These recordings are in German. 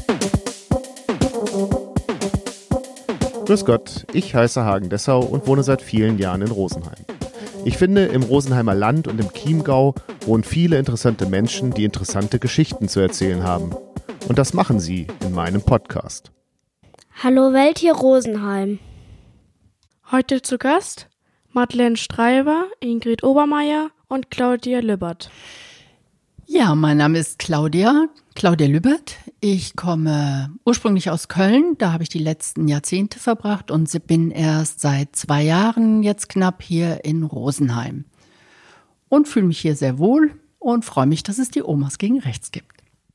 Grüß Gott, ich heiße Hagen Dessau und wohne seit vielen Jahren in Rosenheim. Ich finde, im Rosenheimer Land und im Chiemgau wohnen viele interessante Menschen, die interessante Geschichten zu erzählen haben. Und das machen sie in meinem Podcast. Hallo Welt, hier Rosenheim. Heute zu Gast Madeleine Streiber, Ingrid Obermeier und Claudia Lübbert. Ja, mein Name ist Claudia Lübbert. Ich komme ursprünglich aus Köln, da habe ich die letzten Jahrzehnte verbracht und bin erst seit 2 Jahren jetzt knapp hier in Rosenheim. Und fühle mich hier sehr wohl und freue mich, dass es die Omas gegen Rechts gibt.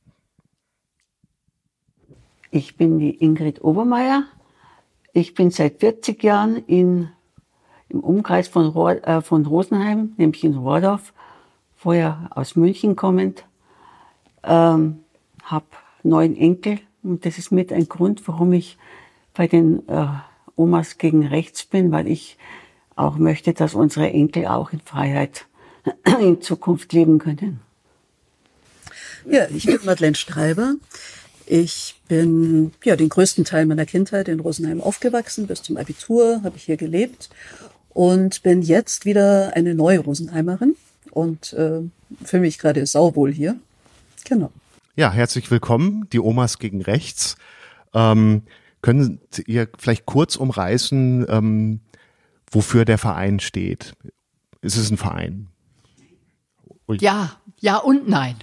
Ich bin die Ingrid Obermeier. Ich bin seit 40 Jahren im Umkreis von Rosenheim, nämlich in Rohrdorf, vorher aus München kommend, habe 9 Enkel und das ist mit ein Grund, warum ich bei den Omas gegen Rechts bin, weil ich auch möchte, dass unsere Enkel auch in Freiheit in Zukunft leben können. Ja, ich bin Madeleine Streiber. Ich bin den größten Teil meiner Kindheit in Rosenheim aufgewachsen. Bis zum Abitur habe ich hier gelebt und bin jetzt wieder eine neue Rosenheimerin und fühle mich gerade sauwohl hier. Genau. Ja, herzlich willkommen, die Omas gegen Rechts. Können ihr vielleicht kurz umreißen, wofür der Verein steht? Ist es ein Verein? Ui. Ja und nein.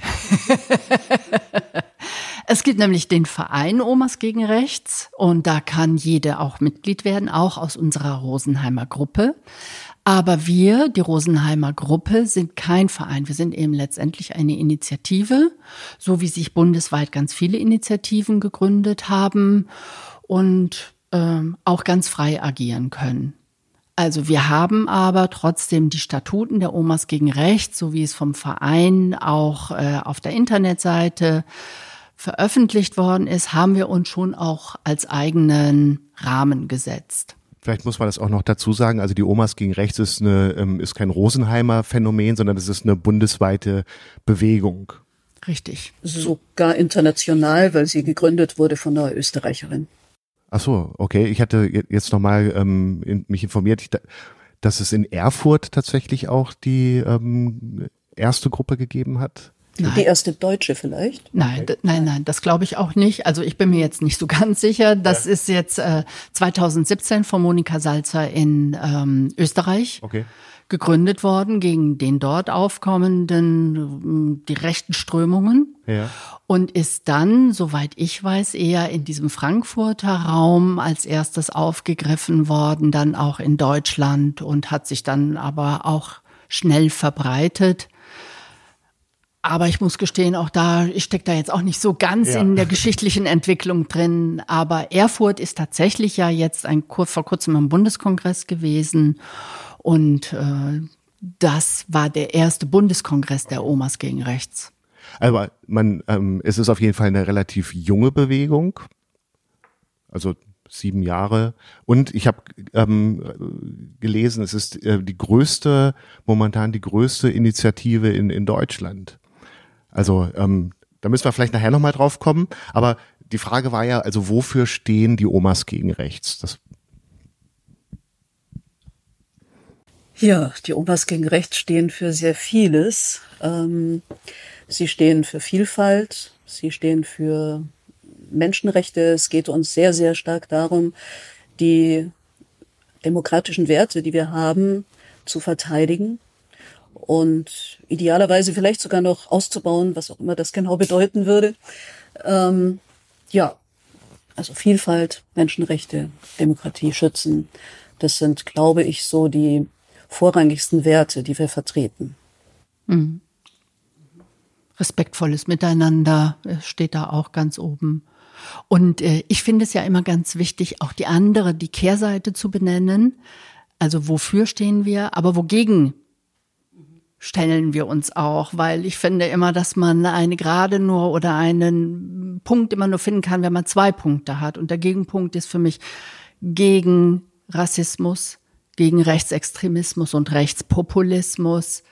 Es gibt nämlich den Verein Omas gegen Rechts und da kann jede auch Mitglied werden, auch aus unserer Rosenheimer Gruppe. Aber wir, die Rosenheimer Gruppe, sind kein Verein. Wir sind eben letztendlich eine Initiative, so wie sich bundesweit ganz viele Initiativen gegründet haben und auch ganz frei agieren können. Also wir haben aber trotzdem die Statuten der Omas gegen Rechts, so wie es vom Verein auch auf der Internetseite veröffentlicht worden ist, haben wir uns schon auch als eigenen Rahmen gesetzt. Vielleicht muss man das auch noch dazu sagen, also die Omas gegen Rechts ist kein Rosenheimer Phänomen, sondern es ist eine bundesweite Bewegung. Richtig. Sogar international, weil sie gegründet wurde von einer Österreicherin. Ach so, okay. Ich hatte jetzt nochmal mich informiert, dass es in Erfurt tatsächlich auch die erste Gruppe gegeben hat. Nein. Die erste Deutsche vielleicht? Nein, das glaube ich auch nicht. Also ich bin mir jetzt nicht so ganz sicher. Das ist jetzt 2017 von Monika Salzer in Österreich gegründet worden gegen den dort aufkommenden, die rechten Strömungen. Ja. Und ist dann, soweit ich weiß, eher in diesem Frankfurter Raum als erstes aufgegriffen worden, dann auch in Deutschland und hat sich dann aber auch schnell verbreitet. Aber ich muss gestehen, auch ich stecke da jetzt auch nicht so ganz in der geschichtlichen Entwicklung drin. Aber Erfurt ist tatsächlich ja jetzt vor kurzem im Bundeskongress gewesen. Und das war der erste Bundeskongress der Omas gegen Rechts. Aber es ist auf jeden Fall eine relativ junge Bewegung. Also 7 Jahre. Und ich habe gelesen, es ist momentan die größte Initiative in Deutschland. Also da müssen wir vielleicht nachher nochmal drauf kommen. Aber die Frage war ja, also wofür stehen die Omas gegen Rechts? Ja, die Omas gegen Rechts stehen für sehr vieles. Sie stehen für Vielfalt, sie stehen für Menschenrechte. Es geht uns sehr, sehr stark darum, die demokratischen Werte, die wir haben, zu verteidigen. Und idealerweise vielleicht sogar noch auszubauen, was auch immer das genau bedeuten würde. Also Vielfalt, Menschenrechte, Demokratie schützen, das sind, glaube ich, so die vorrangigsten Werte, die wir vertreten. Mhm. Respektvolles Miteinander steht da auch ganz oben. Und ich finde es ja immer ganz wichtig, auch die Kehrseite zu benennen. Also wofür stehen wir, aber wogegen stellen wir uns auch, weil ich finde immer, dass man eine Gerade nur oder einen Punkt immer nur finden kann, wenn man 2 Punkte hat. Und der Gegenpunkt ist für mich gegen Rassismus, gegen Rechtsextremismus und Rechtspopulismus,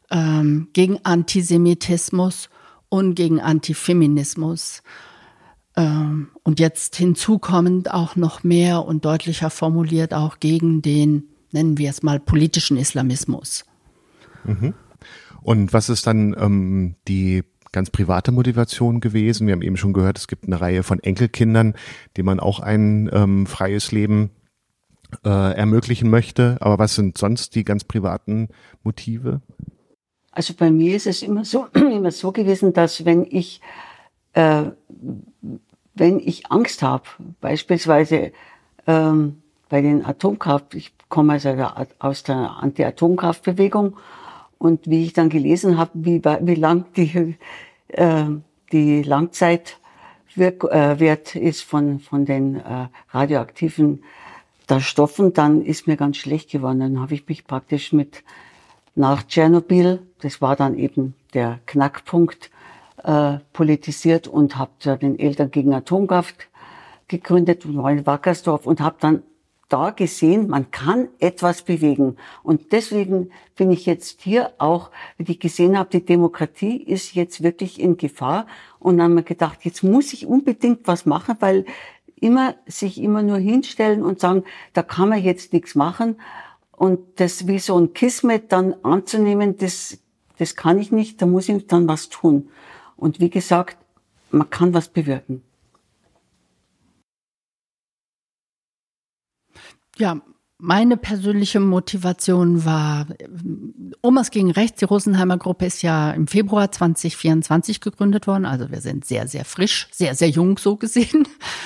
gegen Antisemitismus und gegen Antifeminismus. Und jetzt hinzukommend auch noch mehr und deutlicher formuliert auch gegen den, nennen wir es mal, politischen Islamismus. Mhm. Und was ist dann die ganz private Motivation gewesen? Wir haben eben schon gehört, es gibt eine Reihe von Enkelkindern, denen man auch ein freies Leben ermöglichen möchte. Aber was sind sonst die ganz privaten Motive? Also bei mir ist es immer so gewesen, dass wenn ich Angst habe, beispielsweise bei den Atomkraft, ich komme also aus der Anti-Atomkraftbewegung, und wie ich dann gelesen habe, wie lang die Langzeitwert ist von den radioaktiven Stoffen, dann ist mir ganz schlecht geworden. Dann habe ich mich praktisch nach Tschernobyl, das war dann eben der Knackpunkt, politisiert und habe den Eltern gegen Atomkraft gegründet und war in Wackersdorf und habe dann da gesehen, man kann etwas bewegen. Und deswegen bin ich jetzt hier auch, wie ich gesehen habe, die Demokratie ist jetzt wirklich in Gefahr. Und dann haben wir gedacht, jetzt muss ich unbedingt was machen, weil sich immer nur hinstellen und sagen, da kann man jetzt nichts machen. Und das wie so ein Kismet dann anzunehmen, das kann ich nicht, da muss ich dann was tun. Und wie gesagt, man kann was bewirken. Ja, meine persönliche Motivation war, Omas gegen Rechts, die Rosenheimer Gruppe ist ja im Februar 2024 gegründet worden, also wir sind sehr, sehr frisch, sehr, sehr jung so gesehen.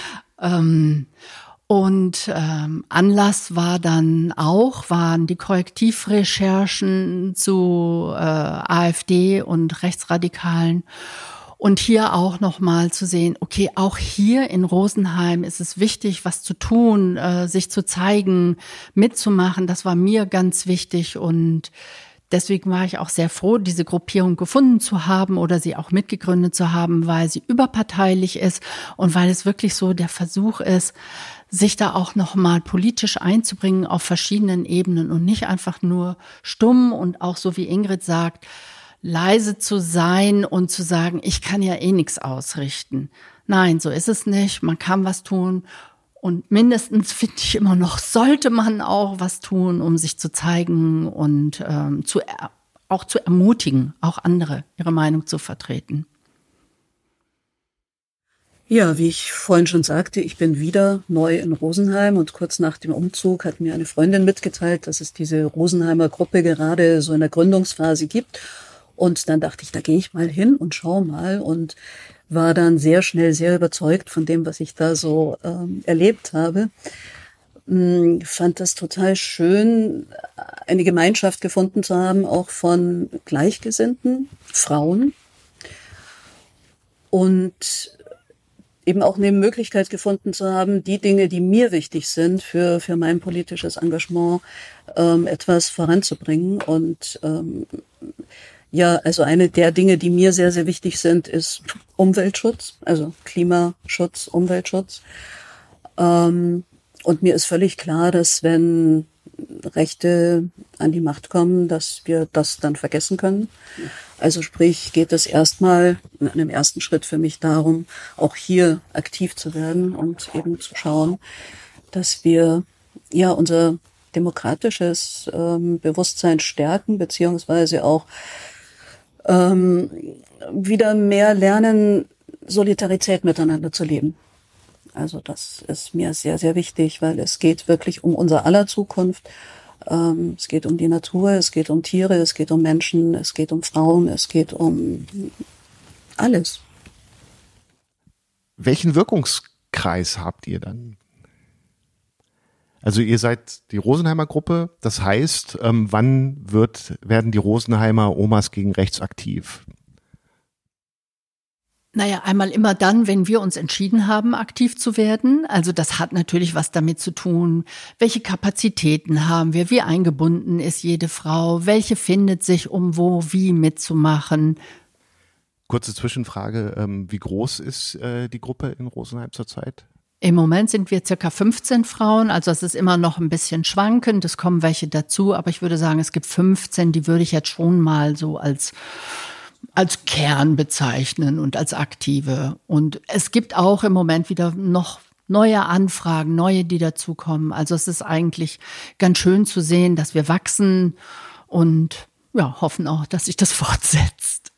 Anlass waren die Korrektivrecherchen zu AfD und Rechtsradikalen. Und hier auch nochmal zu sehen, okay, auch hier in Rosenheim ist es wichtig, was zu tun, sich zu zeigen, mitzumachen. Das war mir ganz wichtig und deswegen war ich auch sehr froh, diese Gruppierung gefunden zu haben oder sie auch mitgegründet zu haben, weil sie überparteilich ist und weil es wirklich so der Versuch ist, sich da auch nochmal politisch einzubringen auf verschiedenen Ebenen und nicht einfach nur stumm und auch so wie Ingrid sagt, leise zu sein und zu sagen, ich kann ja eh nichts ausrichten. Nein, so ist es nicht. Man kann was tun. Und mindestens finde ich immer noch, sollte man auch was tun, um sich zu zeigen und auch zu ermutigen, auch andere ihre Meinung zu vertreten. Ja, wie ich vorhin schon sagte, ich bin wieder neu in Rosenheim und kurz nach dem Umzug hat mir eine Freundin mitgeteilt, dass es diese Rosenheimer Gruppe gerade so in der Gründungsphase gibt. Und dann dachte ich, da gehe ich mal hin und schaue mal und war dann sehr schnell sehr überzeugt von dem, was ich da so erlebt habe. Fand das total schön, eine Gemeinschaft gefunden zu haben, auch von gleichgesinnten Frauen und eben auch eine Möglichkeit gefunden zu haben, die Dinge, die mir wichtig sind für mein politisches Engagement, etwas voranzubringen. Und ja, also eine der Dinge, die mir sehr, sehr wichtig sind, ist Umweltschutz, also Klimaschutz, Umweltschutz. Und mir ist völlig klar, dass wenn Rechte an die Macht kommen, dass wir das dann vergessen können. Also sprich, geht es erstmal in einem ersten Schritt für mich darum, auch hier aktiv zu werden und eben zu schauen, dass wir ja unser demokratisches Bewusstsein stärken, beziehungsweise auch wieder mehr lernen, Solidarität miteinander zu leben. Also das ist mir sehr, sehr wichtig, weil es geht wirklich um unser aller Zukunft. Es geht um die Natur, es geht um Tiere, es geht um Menschen, es geht um Frauen, es geht um alles. Welchen Wirkungskreis habt ihr dann? Also ihr seid die Rosenheimer Gruppe, das heißt, wann werden die Rosenheimer Omas gegen Rechts aktiv? Naja, einmal immer dann, wenn wir uns entschieden haben, aktiv zu werden. Also das hat natürlich was damit zu tun, welche Kapazitäten haben wir, wie eingebunden ist jede Frau, welche findet sich, um wo, wie mitzumachen. Kurze Zwischenfrage, wie groß ist die Gruppe in Rosenheim zurzeit? Im Moment sind wir circa 15 Frauen, also es ist immer noch ein bisschen schwankend, es kommen welche dazu, aber ich würde sagen, es gibt 15, die würde ich jetzt schon mal so als als Kern bezeichnen und als Aktive. Und es gibt auch im Moment wieder noch neue Anfragen, neue, die dazukommen. Also es ist eigentlich ganz schön zu sehen, dass wir wachsen und ja, hoffen auch, dass sich das fortsetzt.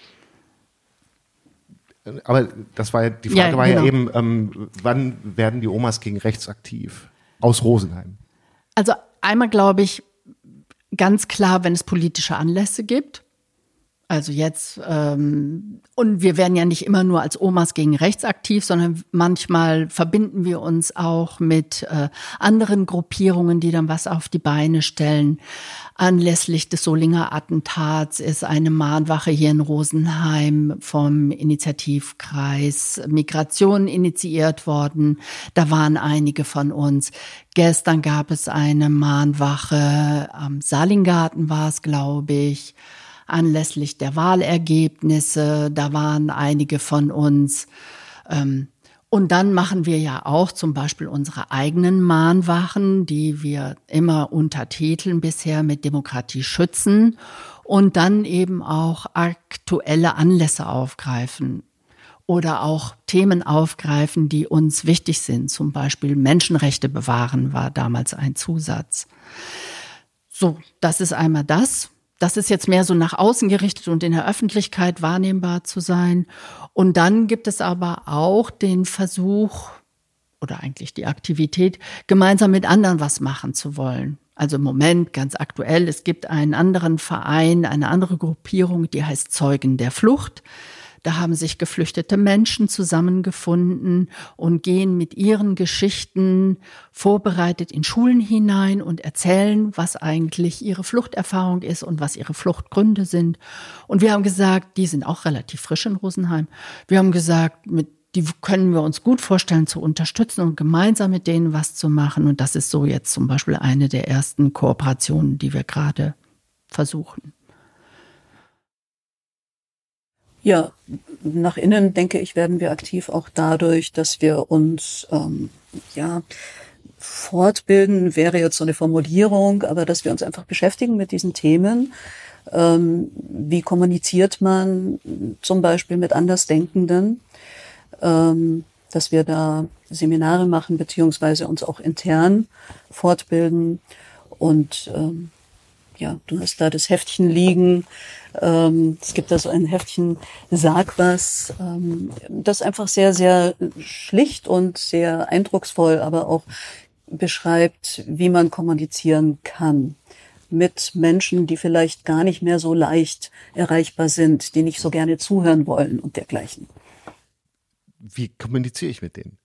Aber das war die Frage, war ja eben, wann werden die Omas gegen rechts aktiv? Aus Rosenheim. Also einmal glaube ich ganz klar, wenn es politische Anlässe gibt. Also jetzt, und wir werden ja nicht immer nur als Omas gegen rechts aktiv, sondern manchmal verbinden wir uns auch mit anderen Gruppierungen, die dann was auf die Beine stellen. Anlässlich des Solinger Attentats ist eine Mahnwache hier in Rosenheim vom Initiativkreis Migration initiiert worden. Da waren einige von uns. Gestern gab es eine Mahnwache am Salingarten war es, glaube ich. Anlässlich der Wahlergebnisse, da waren einige von uns. Und dann machen wir ja auch zum Beispiel unsere eigenen Mahnwachen, die wir immer untertiteln bisher mit Demokratie schützen und dann eben auch aktuelle Anlässe aufgreifen oder auch Themen aufgreifen, die uns wichtig sind. Zum Beispiel Menschenrechte bewahren war damals ein Zusatz. So, das ist einmal das. Das ist jetzt mehr so nach außen gerichtet und in der Öffentlichkeit wahrnehmbar zu sein. Und dann gibt es aber auch den Versuch oder eigentlich die Aktivität, gemeinsam mit anderen was machen zu wollen. Also im Moment ganz aktuell, es gibt einen anderen Verein, eine andere Gruppierung, die heißt Zeugen der Flucht. Da haben sich geflüchtete Menschen zusammengefunden und gehen mit ihren Geschichten vorbereitet in Schulen hinein und erzählen, was eigentlich ihre Fluchterfahrung ist und was ihre Fluchtgründe sind. Und wir haben gesagt, die sind auch relativ frisch in Rosenheim. Wir haben gesagt, die können wir uns gut vorstellen zu unterstützen und gemeinsam mit denen was zu machen. Und das ist so jetzt zum Beispiel eine der ersten Kooperationen, die wir gerade versuchen. Ja, nach innen, denke ich, werden wir aktiv auch dadurch, dass wir uns fortbilden, wäre jetzt so eine Formulierung, aber dass wir uns einfach beschäftigen mit diesen Themen. Wie kommuniziert man zum Beispiel mit Andersdenkenden? Dass wir da Seminare machen, beziehungsweise uns auch intern fortbilden. Und du hast da das Heftchen liegen. Es gibt da so ein Heftchen, Sag was, das einfach sehr, sehr schlicht und sehr eindrucksvoll, aber auch beschreibt, wie man kommunizieren kann mit Menschen, die vielleicht gar nicht mehr so leicht erreichbar sind, die nicht so gerne zuhören wollen und dergleichen. Wie kommuniziere ich mit denen?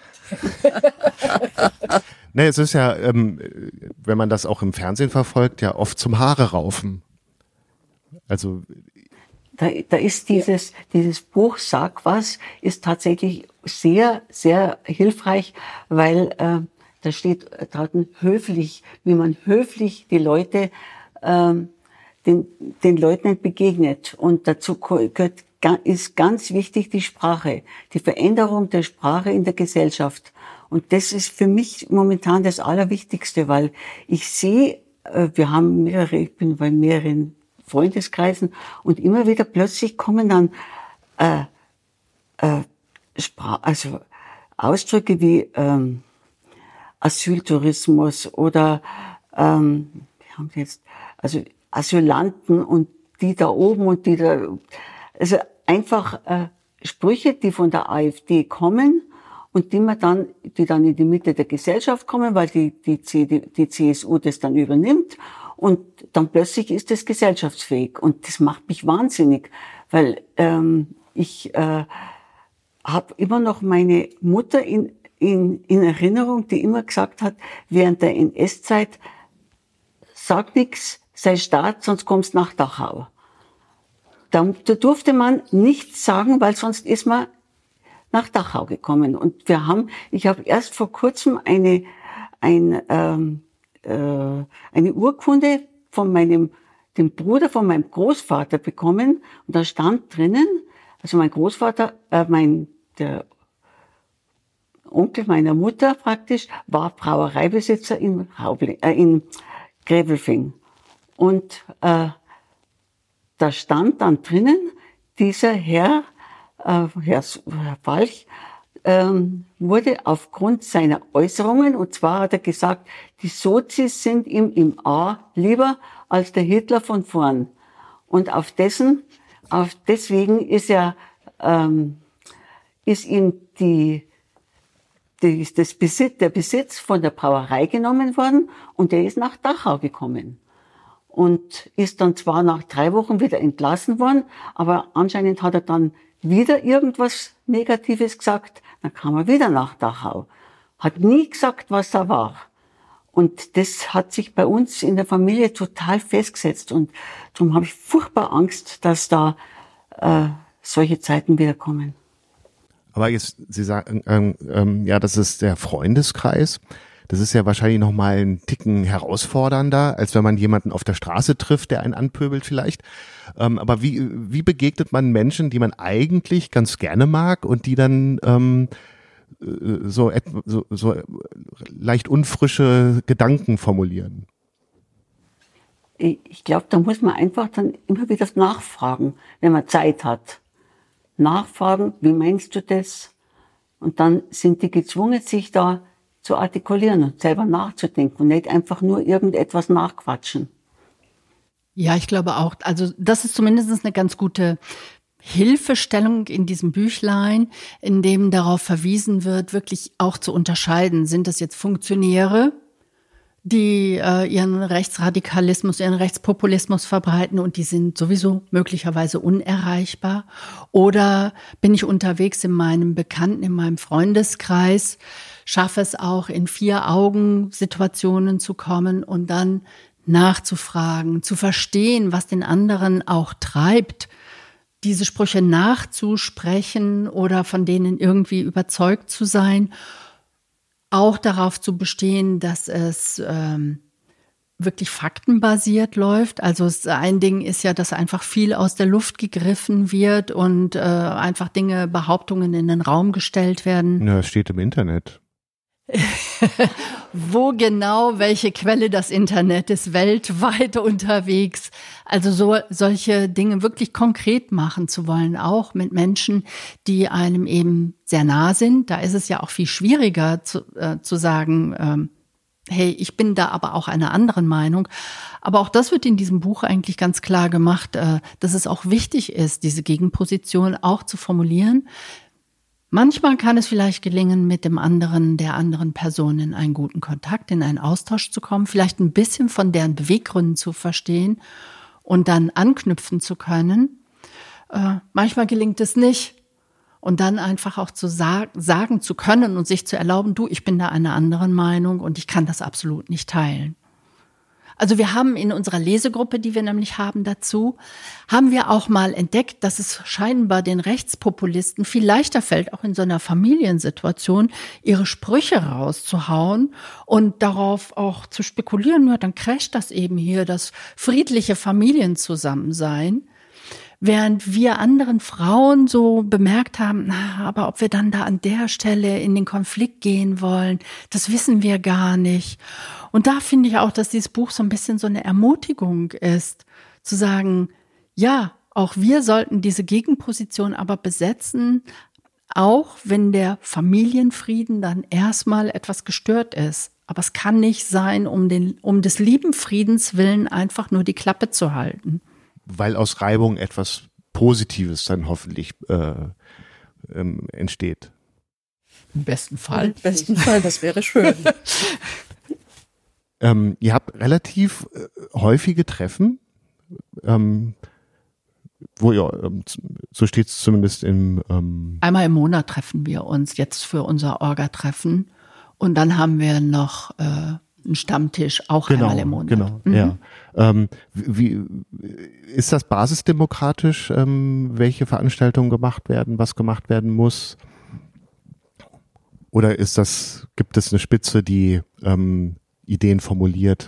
Ne, es ist ja, wenn man das auch im Fernsehen verfolgt, ja oft zum Haare raufen. Also da ist dieses Buch Sag was ist tatsächlich sehr, sehr hilfreich, weil da steht draußen höflich, wie man höflich die Leute den Leuten begegnet. Und dazu ist ganz wichtig die Sprache, die Veränderung der Sprache in der Gesellschaft. Und das ist für mich momentan das Allerwichtigste, weil ich sehe, ich bin bei mehreren Freundeskreisen und immer wieder plötzlich kommen dann Ausdrücke wie Asyltourismus oder wir haben jetzt Asylanten und die da oben und die da, also einfach Sprüche, die von der AfD kommen und die dann in die Mitte der Gesellschaft kommen, weil die CSU das dann übernimmt und dann plötzlich ist es gesellschaftsfähig und das macht mich wahnsinnig, weil ich habe immer noch meine Mutter in Erinnerung, die immer gesagt hat, während der NS-Zeit, sag nix, sei Staat, sonst kommst nach Dachau. Da durfte man nichts sagen, weil sonst ist man nach Dachau gekommen. Und ich habe erst vor kurzem eine Urkunde von dem Bruder von meinem Großvater bekommen. Und da stand drinnen, also mein Großvater, der Onkel meiner Mutter praktisch, war Brauereibesitzer in Gräfelfing. Und da stand dann drinnen, dieser Herr Walch, wurde aufgrund seiner Äußerungen, und zwar hat er gesagt, die Sozis sind ihm im A lieber als der Hitler von vorn. Und deswegen ist ihm der Besitz von der Brauerei genommen worden und er ist nach Dachau gekommen. Und ist dann zwar nach 3 Wochen wieder entlassen worden, aber anscheinend hat er dann wieder irgendwas Negatives gesagt, dann kam er wieder nach Dachau. Hat nie gesagt, was da war. Und das hat sich bei uns in der Familie total festgesetzt. Und darum habe ich furchtbar Angst, dass da solche Zeiten wieder kommen. Aber jetzt, Sie sagen, ja, das ist der Freundeskreis. Das ist ja wahrscheinlich noch mal einen Ticken herausfordernder, als wenn man jemanden auf der Straße trifft, der einen anpöbelt vielleicht. Aber wie begegnet man Menschen, die man eigentlich ganz gerne mag und die dann so leicht unfrische Gedanken formulieren? Ich glaube, da muss man einfach dann immer wieder nachfragen, wenn man Zeit hat. Nachfragen, wie meinst du das? Und dann sind die gezwungen, sich da zu artikulieren und selber nachzudenken und nicht einfach nur irgendetwas nachquatschen. Ja, ich glaube auch, also das ist zumindest eine ganz gute Hilfestellung in diesem Büchlein, in dem darauf verwiesen wird, wirklich auch zu unterscheiden. Sind das jetzt Funktionäre, die ihren Rechtsradikalismus, ihren Rechtspopulismus verbreiten und die sind sowieso möglicherweise unerreichbar? Oder bin ich unterwegs in meinem Bekannten, in meinem Freundeskreis, schaffe es auch in 4-Augen-Situationen zu kommen und dann nachzufragen, zu verstehen, was den anderen auch treibt, diese Sprüche nachzusprechen oder von denen irgendwie überzeugt zu sein, auch darauf zu bestehen, dass es wirklich faktenbasiert läuft. Also ein Ding ist ja, dass einfach viel aus der Luft gegriffen wird und einfach Behauptungen in den Raum gestellt werden. Ja, es steht im Internet. Wo genau, welche Quelle das Internet ist, weltweit unterwegs. Also solche Dinge wirklich konkret machen zu wollen, auch mit Menschen, die einem eben sehr nah sind. Da ist es ja auch viel schwieriger zu sagen, hey, ich bin da aber auch einer anderen Meinung. Aber auch das wird in diesem Buch eigentlich ganz klar gemacht, dass es auch wichtig ist, diese Gegenposition auch zu formulieren. Manchmal kann es vielleicht gelingen, mit der anderen Person in einen guten Kontakt, in einen Austausch zu kommen, vielleicht ein bisschen von deren Beweggründen zu verstehen und dann anknüpfen zu können. Manchmal gelingt es nicht. Und dann einfach auch zu sagen zu können und sich zu erlauben, ich bin da einer anderen Meinung und ich kann das absolut nicht teilen. Also wir haben in unserer Lesegruppe, die wir nämlich haben dazu, haben wir auch mal entdeckt, dass es scheinbar den Rechtspopulisten viel leichter fällt, auch in so einer Familiensituation, ihre Sprüche rauszuhauen und darauf auch zu spekulieren, ja, dann crasht das eben hier, das friedliche Familienzusammensein. Während wir anderen Frauen so bemerkt haben, aber ob wir dann da an der Stelle in den Konflikt gehen wollen, das wissen wir gar nicht. Und da finde ich auch, dass dieses Buch so ein bisschen so eine Ermutigung ist, zu sagen, ja, auch wir sollten diese Gegenposition aber besetzen, auch wenn der Familienfrieden dann erstmal etwas gestört ist. Aber es kann nicht sein, um des lieben Friedens willen einfach nur die Klappe zu halten. Weil aus Reibung etwas Positives dann hoffentlich entsteht. Im besten Fall. Im besten Fall, das wäre schön. Ihr habt relativ häufige Treffen, wo so steht es zumindest im... Einmal im Monat treffen wir uns jetzt für unser Orga-Treffen und dann haben wir noch einen Stammtisch, auch einmal im Monat. Genau, ja. Wie ist das basisdemokratisch, welche Veranstaltungen gemacht werden, was gemacht werden muss? Oder gibt es eine Spitze, die Ideen formuliert?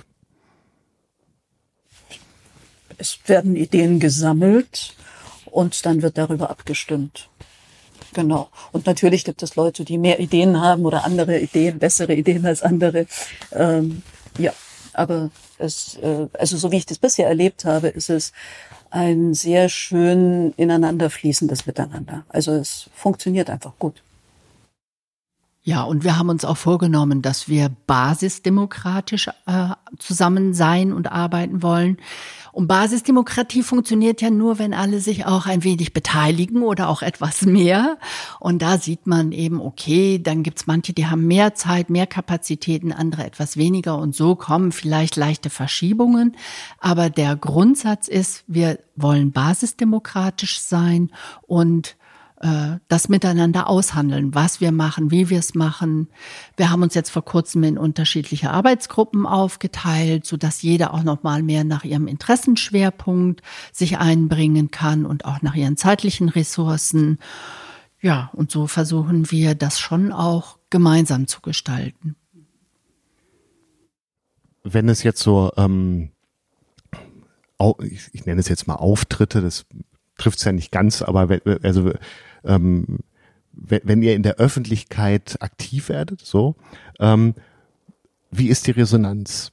Es werden Ideen gesammelt und dann wird darüber abgestimmt. Genau. Und natürlich gibt es Leute, die mehr Ideen haben oder andere Ideen, bessere Ideen als andere. Ja, aber also so wie ich das bisher erlebt habe, ist es ein sehr schön ineinander fließendes Miteinander. Also es funktioniert einfach gut. Ja, und wir haben uns auch vorgenommen, dass wir basisdemokratisch zusammen sein und arbeiten wollen. Und Basisdemokratie funktioniert ja nur, wenn alle sich auch ein wenig beteiligen oder auch etwas mehr. Und da sieht man eben, okay, dann gibt's manche, die haben mehr Zeit, mehr Kapazitäten, andere etwas weniger. Und so kommen vielleicht leichte Verschiebungen. Aber der Grundsatz ist, wir wollen basisdemokratisch sein und das miteinander aushandeln, was wir machen, wie wir es machen. Wir haben uns jetzt vor kurzem in unterschiedliche Arbeitsgruppen aufgeteilt, sodass jeder auch noch mal mehr nach ihrem Interessenschwerpunkt sich einbringen kann und auch nach ihren zeitlichen Ressourcen. Ja, und so versuchen wir das schon auch gemeinsam zu gestalten. Wenn es jetzt so, ich nenne es jetzt mal Auftritte, das trifft es ja nicht ganz, aber wenn ihr in der Öffentlichkeit aktiv werdet, so, wie ist die Resonanz?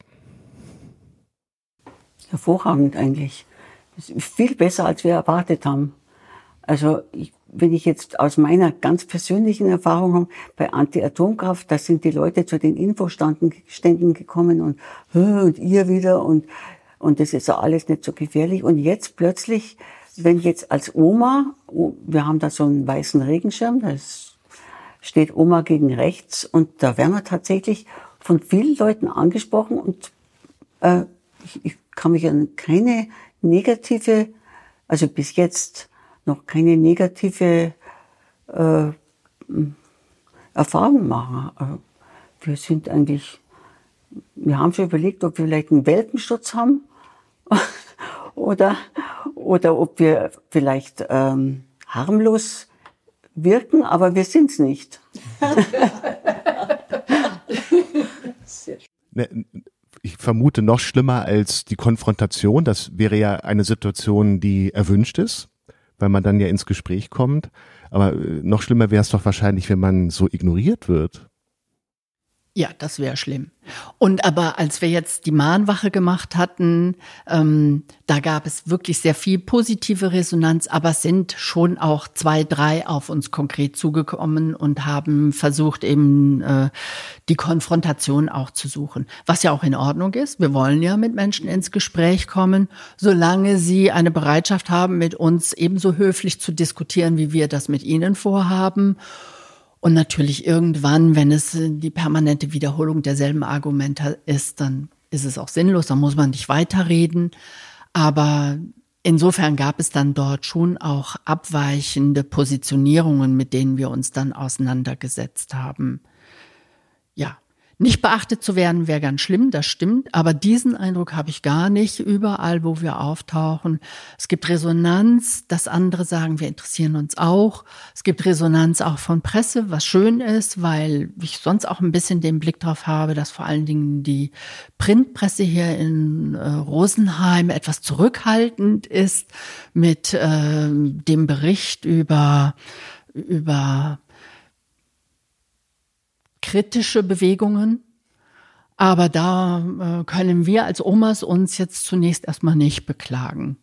Hervorragend eigentlich. Das ist viel besser, als wir erwartet haben. Also wenn ich jetzt aus meiner ganz persönlichen Erfahrung habe, bei Anti-Atomkraft, da sind die Leute zu den Infoständen gekommen und ihr wieder und das ist ja alles nicht so gefährlich. Und jetzt plötzlich, wenn jetzt als Oma, wir haben da so einen weißen Regenschirm, da steht Oma gegen rechts und da werden wir tatsächlich von vielen Leuten angesprochen und ich kann mich an keine negative, also bis jetzt noch keine negative Erfahrung machen. Wir haben schon überlegt, ob wir vielleicht einen Welpenschutz haben oder ob wir vielleicht harmlos wirken, aber wir sind's nicht. Ich vermute noch schlimmer als die Konfrontation. Das wäre ja eine Situation, die erwünscht ist, weil man dann ja ins Gespräch kommt. Aber noch schlimmer wäre es doch wahrscheinlich, wenn man so ignoriert wird. Ja, das wäre schlimm. Und aber als wir jetzt die Mahnwache gemacht hatten, da gab es wirklich sehr viel positive Resonanz, aber es sind schon auch 2, 3 auf uns konkret zugekommen und haben versucht, eben die Konfrontation auch zu suchen. Was ja auch in Ordnung ist. Wir wollen ja mit Menschen ins Gespräch kommen, solange sie eine Bereitschaft haben, mit uns ebenso höflich zu diskutieren, wie wir das mit ihnen vorhaben. Und natürlich irgendwann, wenn es die permanente Wiederholung derselben Argumente ist, dann ist es auch sinnlos, dann muss man nicht weiterreden. Aber insofern gab es dann dort schon auch abweichende Positionierungen, mit denen wir uns dann auseinandergesetzt haben. Ja, nicht beachtet zu werden wäre ganz schlimm, das stimmt. Aber diesen Eindruck habe ich gar nicht überall, wo wir auftauchen. Es gibt Resonanz, dass andere sagen, wir interessieren uns auch. Es gibt Resonanz auch von Presse, was schön ist, weil ich sonst auch ein bisschen den Blick drauf habe, dass vor allen Dingen die Printpresse hier in Rosenheim etwas zurückhaltend ist mit dem Bericht über kritische Bewegungen, aber da können wir als Omas uns jetzt zunächst erstmal nicht beklagen.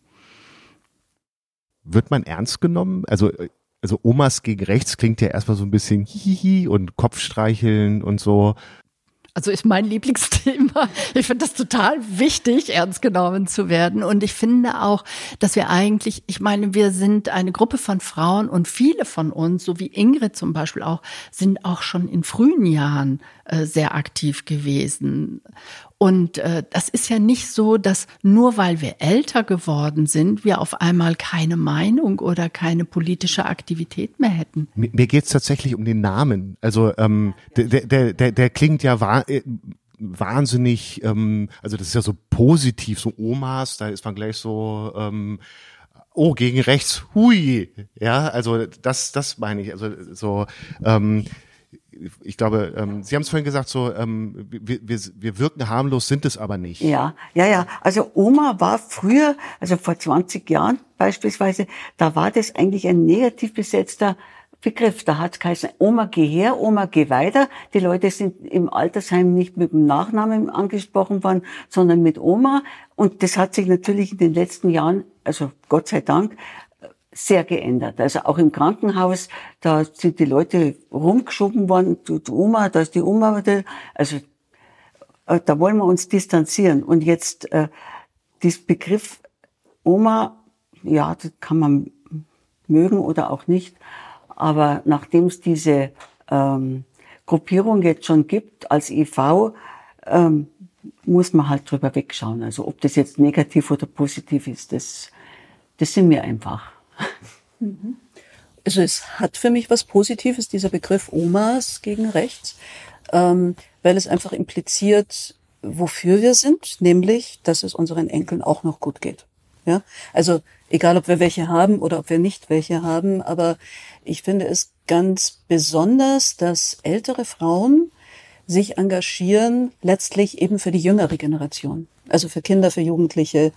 Wird man ernst genommen? Also Omas gegen rechts klingt ja erstmal so ein bisschen hihihi und Kopfstreicheln und so. Also ist mein Lieblingsthema. Ich finde das total wichtig, ernst genommen zu werden. Und ich finde auch, dass wir eigentlich, ich meine, wir sind eine Gruppe von Frauen und viele von uns, so wie Ingrid zum Beispiel auch, sind auch schon in frühen Jahren sehr aktiv gewesen. Und das ist ja nicht so, dass nur weil wir älter geworden sind, wir auf einmal keine Meinung oder keine politische Aktivität mehr hätten. Mir geht's tatsächlich um den Namen. Also der klingt ja wahnsinnig, also das ist ja so positiv, so Omas, da ist man gleich so, gegen rechts, hui. Ja, also das meine ich. Also so, ich glaube, Sie haben es vorhin gesagt, so wir wirken harmlos, sind es aber nicht. Ja. Also Oma war früher, also vor 20 Jahren beispielsweise, da war das eigentlich ein negativ besetzter Begriff. Da hat es geheißen, Oma geh her, Oma geh weiter. Die Leute sind im Altersheim nicht mit dem Nachnamen angesprochen worden, sondern mit Oma. Und das hat sich natürlich in den letzten Jahren also Gott sei Dank, sehr geändert. Also auch im Krankenhaus, da sind die Leute rumgeschoben worden, die Oma, da ist die Oma, also da wollen wir uns distanzieren. Und jetzt dieser Begriff Oma, ja, das kann man mögen oder auch nicht, aber nachdem es diese Gruppierung jetzt schon gibt als e.V., muss man halt drüber wegschauen. Also ob das jetzt negativ oder positiv ist, das sind wir einfach. Also es hat für mich was Positives, dieser Begriff Omas gegen rechts, weil es einfach impliziert, wofür wir sind, nämlich, dass es unseren Enkeln auch noch gut geht. Ja, also egal, ob wir welche haben oder ob wir nicht welche haben, aber ich finde es ganz besonders, dass ältere Frauen sich engagieren, letztlich eben für die jüngere Generation, also für Kinder, für Jugendliche.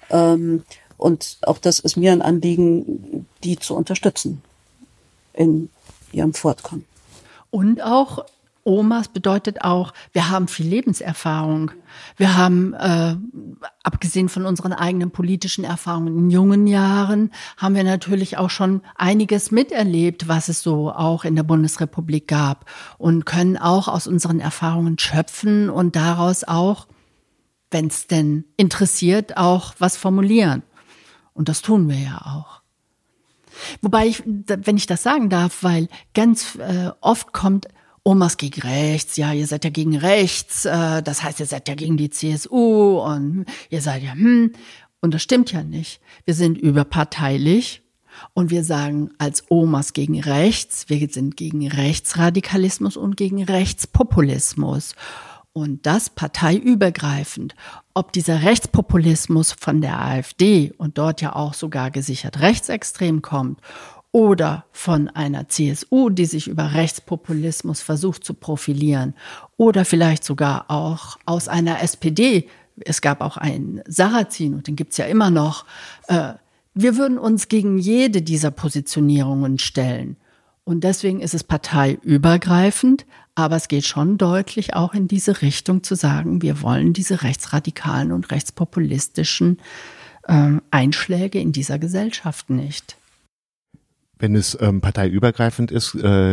Und auch das ist mir ein Anliegen, die zu unterstützen in ihrem Fortkommen. Und auch Omas bedeutet auch, wir haben viel Lebenserfahrung. Wir haben, abgesehen von unseren eigenen politischen Erfahrungen in jungen Jahren, haben wir natürlich auch schon einiges miterlebt, was es so auch in der Bundesrepublik gab und können auch aus unseren Erfahrungen schöpfen und daraus auch, wenn es denn interessiert, auch was formulieren. Und das tun wir ja auch. Wobei, wenn ich das sagen darf, weil ganz oft kommt Omas gegen rechts, ja, ihr seid ja gegen rechts, das heißt, ihr seid ja gegen die CSU und ihr seid ja, und das stimmt ja nicht. Wir sind überparteilich und wir sagen als Omas gegen rechts, wir sind gegen Rechtsradikalismus und gegen Rechtspopulismus. Und das parteiübergreifend. Ob dieser Rechtspopulismus von der AfD und dort ja auch sogar gesichert rechtsextrem kommt oder von einer CSU, die sich über Rechtspopulismus versucht zu profilieren oder vielleicht sogar auch aus einer SPD. Es gab auch einen Sarrazin und den gibt's ja immer noch. Wir würden uns gegen jede dieser Positionierungen stellen. Und deswegen ist es parteiübergreifend, aber es geht schon deutlich auch in diese Richtung zu sagen, wir wollen diese rechtsradikalen und rechtspopulistischen Einschläge in dieser Gesellschaft nicht. Wenn es parteiübergreifend ist,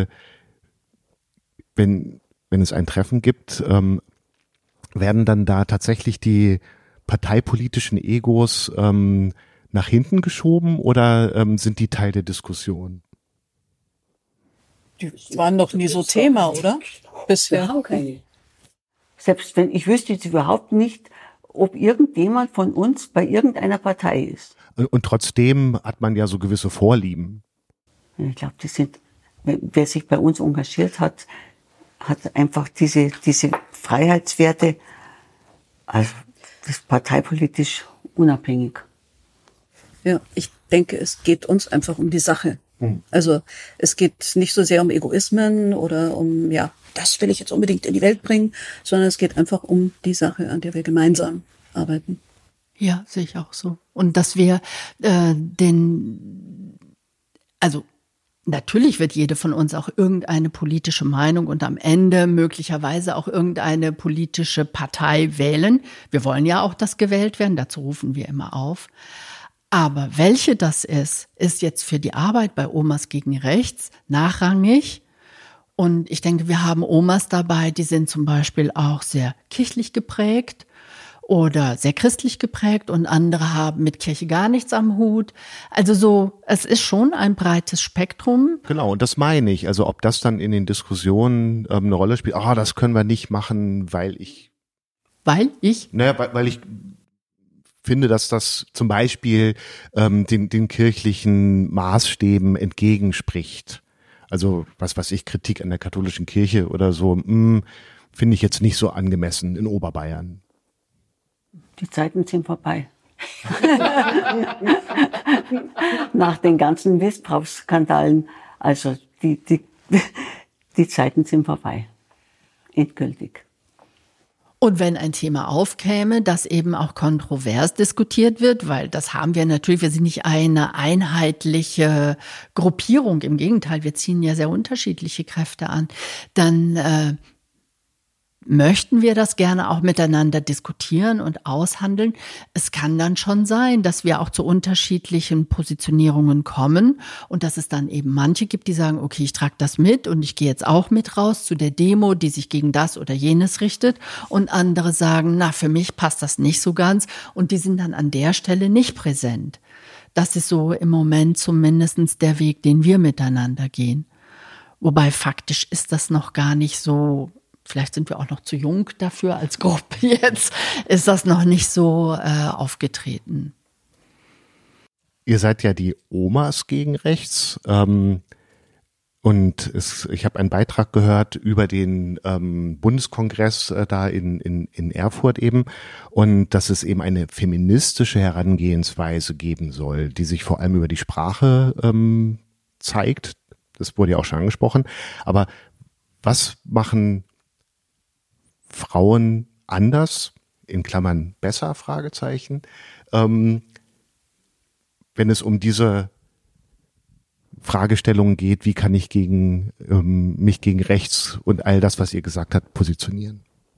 wenn es ein Treffen gibt, werden dann da tatsächlich die parteipolitischen Egos nach hinten geschoben oder sind die Teil der Diskussion? Die waren doch nie so Thema, oder? Bisher. Selbst wenn ich wüsste jetzt überhaupt nicht, ob irgendjemand von uns bei irgendeiner Partei ist. Und trotzdem hat man ja so gewisse Vorlieben. Ich glaube, wer sich bei uns engagiert hat, hat einfach diese Freiheitswerte, also das ist parteipolitisch unabhängig. Ja, ich denke, es geht uns einfach um die Sache. Also es geht nicht so sehr um Egoismen oder um, ja, das will ich jetzt unbedingt in die Welt bringen, sondern es geht einfach um die Sache, an der wir gemeinsam arbeiten. Ja, sehe ich auch so. Und dass wir also natürlich wird jede von uns auch irgendeine politische Meinung und am Ende möglicherweise auch irgendeine politische Partei wählen. Wir wollen ja auch, dass gewählt werden, dazu rufen wir immer auf. Aber welche das ist jetzt für die Arbeit bei Omas gegen Rechts nachrangig. Und ich denke, wir haben Omas dabei, die sind zum Beispiel auch sehr kirchlich geprägt oder sehr christlich geprägt und andere haben mit Kirche gar nichts am Hut. Also so, es ist schon ein breites Spektrum. Genau, und das meine ich. Also ob das dann in den Diskussionen eine Rolle spielt, das können wir nicht machen, weil ich... Naja, weil ich finde, dass das zum Beispiel den kirchlichen Maßstäben entgegenspricht. Also was weiß ich, Kritik an der katholischen Kirche oder so, finde ich jetzt nicht so angemessen in Oberbayern. Die Zeiten sind vorbei. Nach den ganzen Missbrauchsskandalen, also die Zeiten sind vorbei. Endgültig. Und wenn ein Thema aufkäme, das eben auch kontrovers diskutiert wird, weil das haben wir natürlich, wir sind nicht eine einheitliche Gruppierung, im Gegenteil, wir ziehen ja sehr unterschiedliche Kräfte an, dann möchten wir das gerne auch miteinander diskutieren und aushandeln. Es kann dann schon sein, dass wir auch zu unterschiedlichen Positionierungen kommen und dass es dann eben manche gibt, die sagen, okay, ich trage das mit und ich gehe jetzt auch mit raus zu der Demo, die sich gegen das oder jenes richtet, und andere sagen, na, für mich passt das nicht so ganz, und die sind dann an der Stelle nicht präsent. Das ist so im Moment zumindest der Weg, den wir miteinander gehen. Wobei faktisch ist das noch gar nicht so. Vielleicht sind wir auch noch zu jung dafür als Gruppe jetzt. Ist das noch nicht so aufgetreten. Ihr seid ja die Omas gegen Rechts. Ich habe einen Beitrag gehört über den Bundeskongress da in Erfurt eben, und dass es eben eine feministische Herangehensweise geben soll, die sich vor allem über die Sprache zeigt. Das wurde ja auch schon angesprochen. Aber was machen Frauen anders, in Klammern besser, Fragezeichen, wenn es um diese Fragestellungen geht, wie kann ich mich gegen rechts und all das, was ihr gesagt habt, positionieren?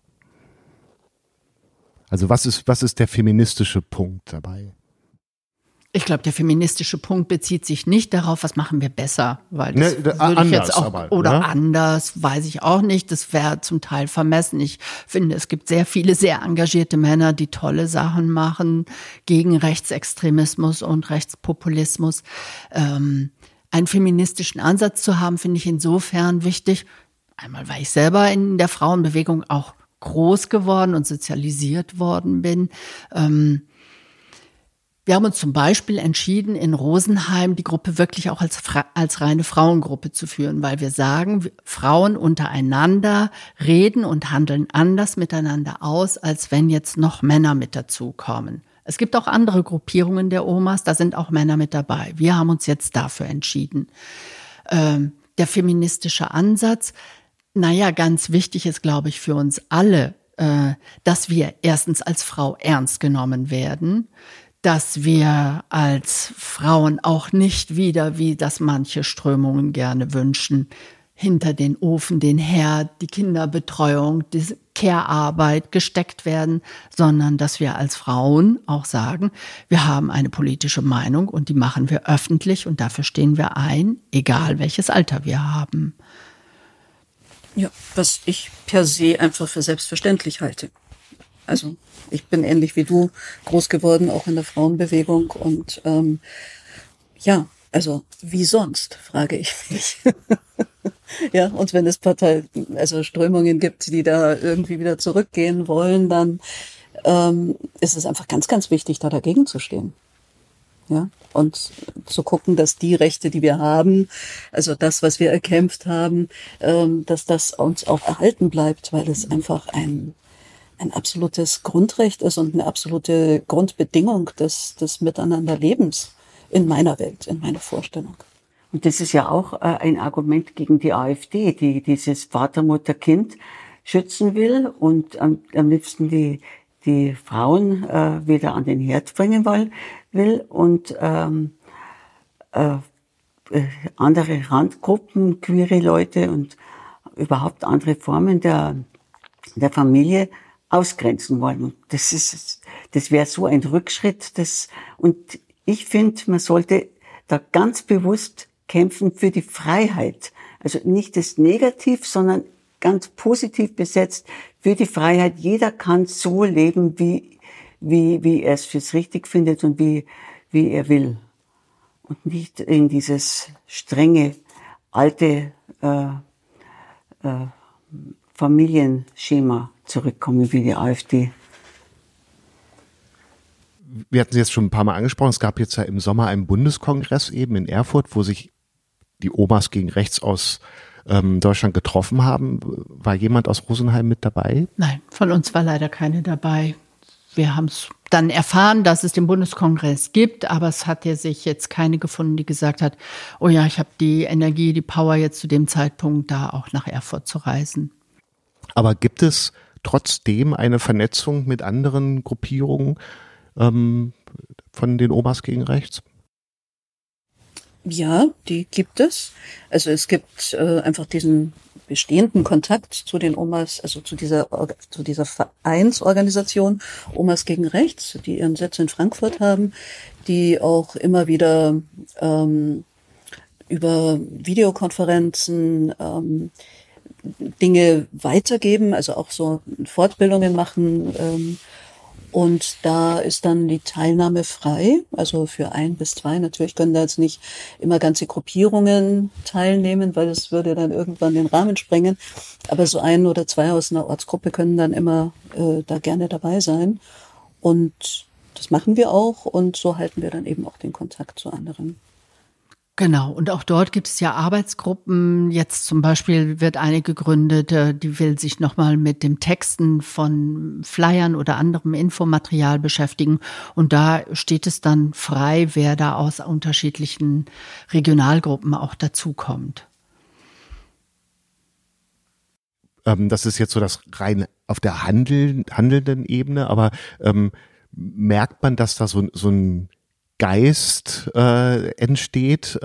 Also was ist der feministische Punkt dabei? Ich glaube, der feministische Punkt bezieht sich nicht darauf, was machen wir besser, weil das würde ich jetzt auch, aber, oder anders, weiß ich auch nicht. Das wäre zum Teil vermessen. Ich finde, es gibt sehr viele sehr engagierte Männer, die tolle Sachen machen gegen Rechtsextremismus und Rechtspopulismus. Einen feministischen Ansatz zu haben, finde ich insofern wichtig. Einmal, weil ich selber in der Frauenbewegung auch groß geworden und sozialisiert worden bin. Wir haben uns zum Beispiel entschieden, in Rosenheim die Gruppe wirklich auch als reine Frauengruppe zu führen, weil wir sagen, Frauen untereinander reden und handeln anders miteinander aus, als wenn jetzt noch Männer mit dazukommen. Es gibt auch andere Gruppierungen der Omas, da sind auch Männer mit dabei. Wir haben uns jetzt dafür entschieden. Der feministische Ansatz, ganz wichtig ist, glaube ich, für uns alle, dass wir erstens als Frau ernst genommen werden, dass wir als Frauen auch nicht wieder, wie das manche Strömungen gerne wünschen, hinter den Ofen, den Herd, die Kinderbetreuung, die Care-Arbeit gesteckt werden, sondern dass wir als Frauen auch sagen, wir haben eine politische Meinung und die machen wir öffentlich und dafür stehen wir ein, egal welches Alter wir haben. Ja, was ich per se einfach für selbstverständlich halte. Also ich bin ähnlich wie du groß geworden, auch in der Frauenbewegung, und also wie sonst, frage ich mich. Ja, und wenn es Strömungen gibt, die da irgendwie wieder zurückgehen wollen, dann ist es einfach ganz, ganz wichtig, da dagegen zu stehen. Ja, und zu gucken, dass die Rechte, die wir haben, also das, was wir erkämpft haben, dass das uns auch erhalten bleibt, weil es einfach ein absolutes Grundrecht ist und eine absolute Grundbedingung des Miteinanderlebens in meiner Welt, in meiner Vorstellung. Und das ist ja auch ein Argument gegen die AfD, die dieses Vater, Mutter, Kind schützen will und am liebsten die Frauen wieder an den Herd bringen will und andere Randgruppen, queere Leute und überhaupt andere Formen der Familie ausgrenzen wollen. Und das wäre so ein Rückschritt. Und ich finde, man sollte da ganz bewusst kämpfen für die Freiheit. Also nicht das Negativ, sondern ganz positiv besetzt für die Freiheit. Jeder kann so leben, wie er es fürs richtig findet und wie er will. Und nicht in dieses strenge, alte Familienschema zurückkommen wie die AfD. Wir hatten es jetzt schon ein paar Mal angesprochen, es gab jetzt ja im Sommer einen Bundeskongress eben in Erfurt, wo sich die Omas gegen rechts aus Deutschland getroffen haben. War jemand aus Rosenheim mit dabei? Nein, von uns war leider keine dabei. Wir haben es dann erfahren, dass es den Bundeskongress gibt, aber es hat ja sich jetzt keine gefunden, die gesagt hat, oh ja, ich habe die Energie, die Power jetzt zu dem Zeitpunkt da auch nach Erfurt zu reisen. Aber gibt es trotzdem eine Vernetzung mit anderen Gruppierungen von den Omas gegen rechts? Ja, die gibt es. Also es gibt einfach diesen bestehenden Kontakt zu den Omas, also zu dieser Vereinsorganisation Omas gegen Rechts, die ihren Sitz in Frankfurt haben, die auch immer wieder über Videokonferenzen Dinge weitergeben, also auch so Fortbildungen machen. Und da ist dann die Teilnahme frei, also für 1 bis 2. Natürlich können da jetzt nicht immer ganze Gruppierungen teilnehmen, weil das würde dann irgendwann den Rahmen sprengen. Aber so 1 oder 2 aus einer Ortsgruppe können dann immer da gerne dabei sein. Und das machen wir auch und so halten wir dann eben auch den Kontakt zu anderen. Genau, und auch dort gibt es ja Arbeitsgruppen. Jetzt zum Beispiel wird eine gegründet, die will sich nochmal mit dem Texten von Flyern oder anderem Infomaterial beschäftigen. Und da steht es dann frei, wer da aus unterschiedlichen Regionalgruppen auch dazukommt. Das ist jetzt so das rein auf der handelnden Ebene, aber merkt man, dass da so ein Geist entsteht,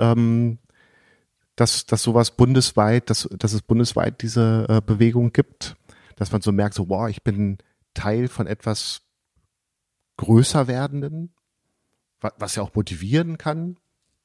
dass sowas bundesweit, dass es bundesweit diese Bewegung gibt, dass man so merkt, so wow, ich bin Teil von etwas größer werdenden, was ja auch motivieren kann.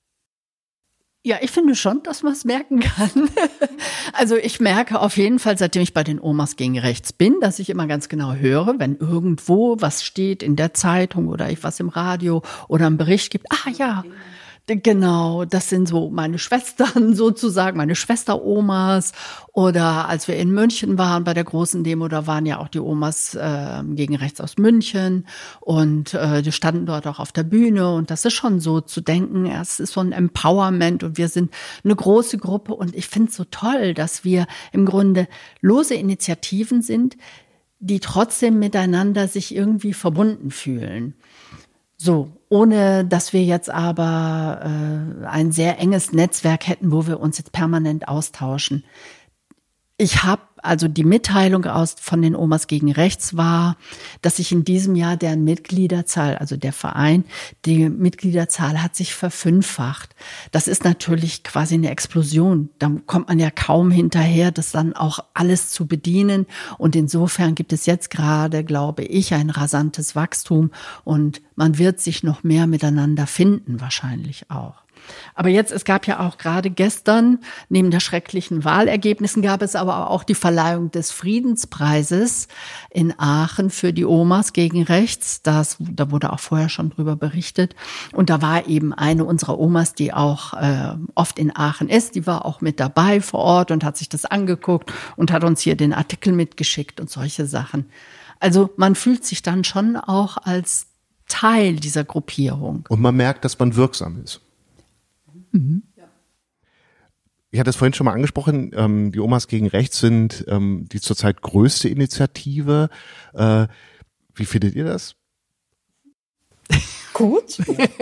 Ja, ich finde schon, dass man es merken kann. Also ich merke auf jeden Fall, seitdem ich bei den Omas gegen Rechts bin, dass ich immer ganz genau höre, wenn irgendwo was steht in der Zeitung oder ich was im Radio oder einen Bericht gibt. Ah ja, genau, das sind so meine Schwestern sozusagen, meine Schwesteromas. Oder als wir in München waren bei der großen Demo, da waren ja auch die Omas gegen Rechts aus München und die standen dort auch auf der Bühne. Und das ist schon so zu denken, es ist so ein Empowerment und wir sind eine große Gruppe. Und ich finde es so toll, dass wir im Grunde lose Initiativen sind, die trotzdem miteinander sich irgendwie verbunden fühlen. So, ohne dass wir jetzt aber ein sehr enges Netzwerk hätten, wo wir uns jetzt permanent austauschen. Ich habe also die Mitteilung von den Omas gegen Rechts war, dass sich in diesem Jahr deren Mitgliederzahl, also der Verein, die Mitgliederzahl hat sich verfünffacht. Das ist natürlich quasi eine Explosion. Da kommt man ja kaum hinterher, das dann auch alles zu bedienen. Und insofern gibt es jetzt gerade, glaube ich, ein rasantes Wachstum und man wird sich noch mehr miteinander finden, wahrscheinlich auch. Aber jetzt, es gab ja auch gerade gestern, neben der schrecklichen Wahlergebnissen, gab es aber auch die Verleihung des Friedenspreises in Aachen für die Omas gegen Rechts. Da wurde auch vorher schon drüber berichtet. Und da war eben eine unserer Omas, die auch oft in Aachen ist, die war auch mit dabei vor Ort und hat sich das angeguckt und hat uns hier den Artikel mitgeschickt und solche Sachen. Also man fühlt sich dann schon auch als Teil dieser Gruppierung. Und man merkt, dass man wirksam ist. Mhm. Ich hatte es vorhin schon mal angesprochen, die Omas gegen Rechts sind die zurzeit größte Initiative. Wie findet ihr das? Gut.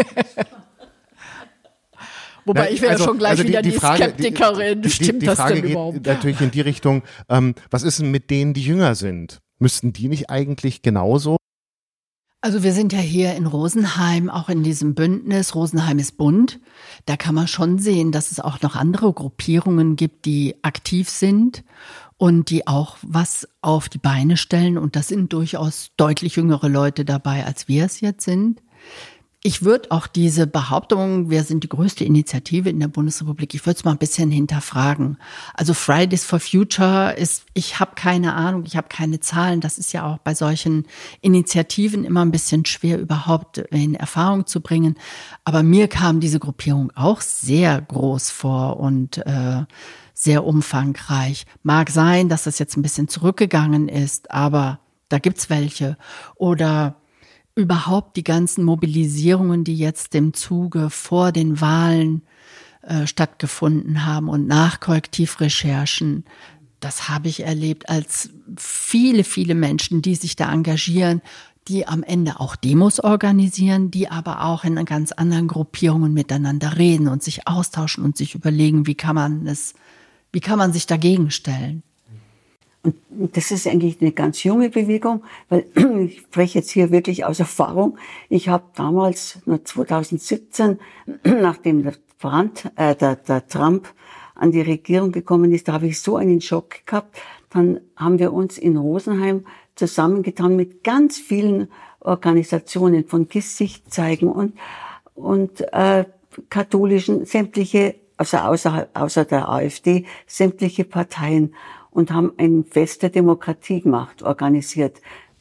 Wobei ich wäre schon gleich wieder die Skeptikerin. Stimmt die das Frage denn überhaupt? geht natürlich in die Richtung, was ist denn mit denen, die jünger sind? Müssten die nicht eigentlich genauso? Also wir sind ja hier in Rosenheim, auch in diesem Bündnis, Rosenheim ist bunt. Da kann man schon sehen, dass es auch noch andere Gruppierungen gibt, die aktiv sind und die auch was auf die Beine stellen. Und das sind durchaus deutlich jüngere Leute dabei, als wir es jetzt sind. Ich würde auch diese Behauptung, wir sind die größte Initiative in der Bundesrepublik, ich würde es mal ein bisschen hinterfragen. Also Fridays for Future ich habe keine Ahnung, ich habe keine Zahlen. Das ist ja auch bei solchen Initiativen immer ein bisschen schwer überhaupt in Erfahrung zu bringen. Aber mir kam diese Gruppierung auch sehr groß vor und sehr umfangreich. Mag sein, dass das jetzt ein bisschen zurückgegangen ist, aber da gibt's welche. Oder überhaupt die ganzen Mobilisierungen, die jetzt im Zuge vor den Wahlen stattgefunden haben und nach Korrektivrecherchen, das habe ich erlebt als viele, viele Menschen, die sich da engagieren, die am Ende auch Demos organisieren, die aber auch in ganz anderen Gruppierungen miteinander reden und sich austauschen und sich überlegen, wie kann man sich dagegen stellen. Und das ist eigentlich eine ganz junge Bewegung, weil ich spreche jetzt hier wirklich aus Erfahrung. Ich habe damals, 2017, nachdem der Trump an die Regierung gekommen ist, da habe ich so einen Schock gehabt. Dann haben wir uns in Rosenheim zusammengetan mit ganz vielen Organisationen von Gesicht zeigen und katholischen, sämtliche, also außer der AfD, sämtliche Parteien und haben ein Fest der Demokratie gemacht, organisiert.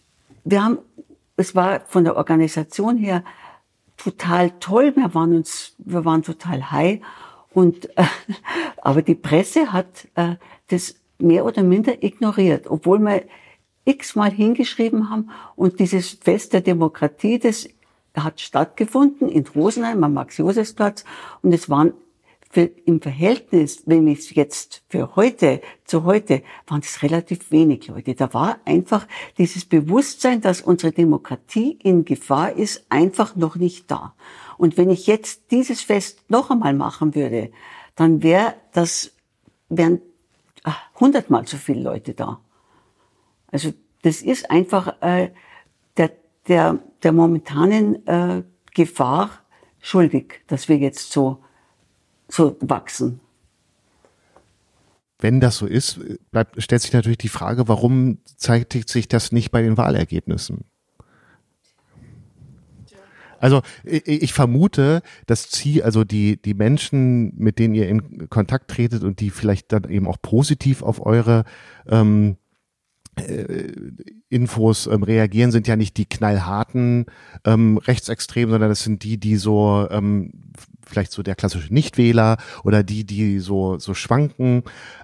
Es war von der Organisation her total toll, wir waren total high aber die Presse hat das mehr oder minder ignoriert, obwohl wir x-mal hingeschrieben haben und dieses Fest der Demokratie, das hat stattgefunden in Rosenheim am Max-Josefs-Platz und es waren im Verhältnis, wenn ich jetzt zu heute, waren es relativ wenig Leute. Da war einfach dieses Bewusstsein, dass unsere Demokratie in Gefahr ist, einfach noch nicht da. Und wenn ich jetzt dieses Fest noch einmal machen würde, dann wären 100-mal so viele Leute da. Also das ist einfach der momentanen Gefahr schuldig, dass wir jetzt so wachsen. Wenn das so ist, stellt sich natürlich die Frage, warum zeigt sich das nicht bei den Wahlergebnissen? Also ich vermute, das Ziel, also die Menschen, mit denen ihr in Kontakt tretet und die vielleicht dann eben auch positiv auf eure Infos reagieren, sind ja nicht die knallharten Rechtsextremen, sondern das sind die so vielleicht so der klassische Nichtwähler oder die so schwanken.